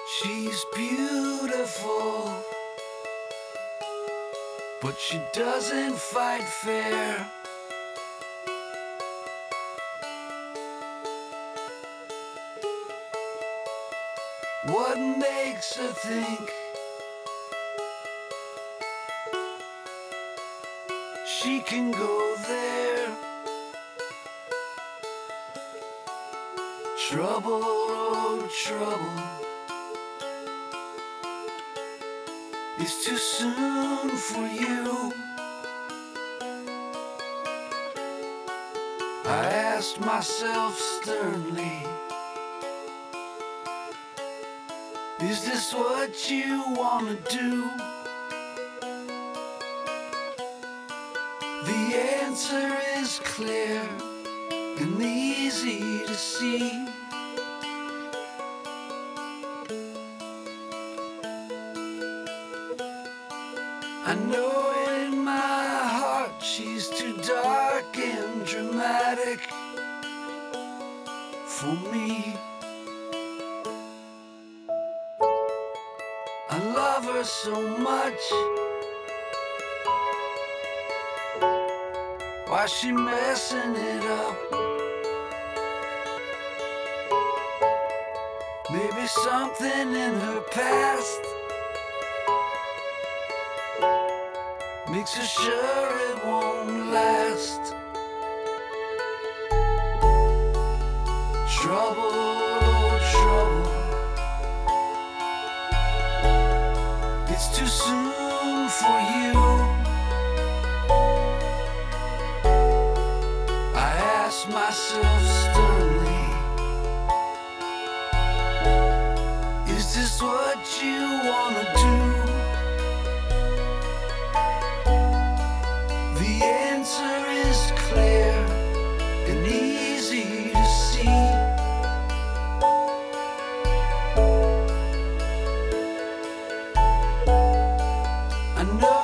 She's beautiful, but she doesn't fight fair. What makes her think she can go there? Trouble, oh trouble, it's too soon for you. I asked myself sternly, is this what you wanna do? The answer is clear and easy to see. I know in my heart she's too dark and dramatic for me. I love her so much. Why she messing it up? Maybe something in her past makes her sure it won't last. Trouble, oh trouble, it's too soon for you. I ask myself sternly, is this what you wanna do? The answer is clear and easy to see. I know